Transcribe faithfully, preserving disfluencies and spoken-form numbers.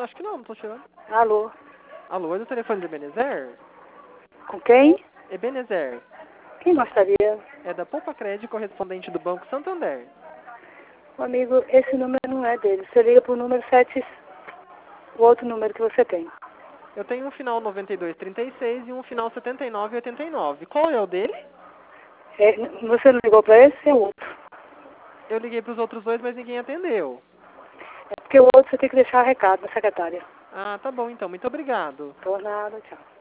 acho que não, não tô tirando. Alô? Alô, é do telefone de Ebenezer? Com quem? Ebenezer. Quem gostaria? É da Poupa Crédito, correspondente do Banco Santander. Ô, amigo, esse número não é dele. Você liga pro número sete, o outro número que você tem. Eu tenho um final noventa e dois trinta e seis e um final setenta e nove oitenta e nove. Qual é o dele? É, você não ligou pra esse? É o outro. Eu liguei pros outros dois, mas ninguém atendeu. É porque o outro você tem que deixar recado na secretária. Ah, tá bom então. Muito obrigado. Por nada, tchau.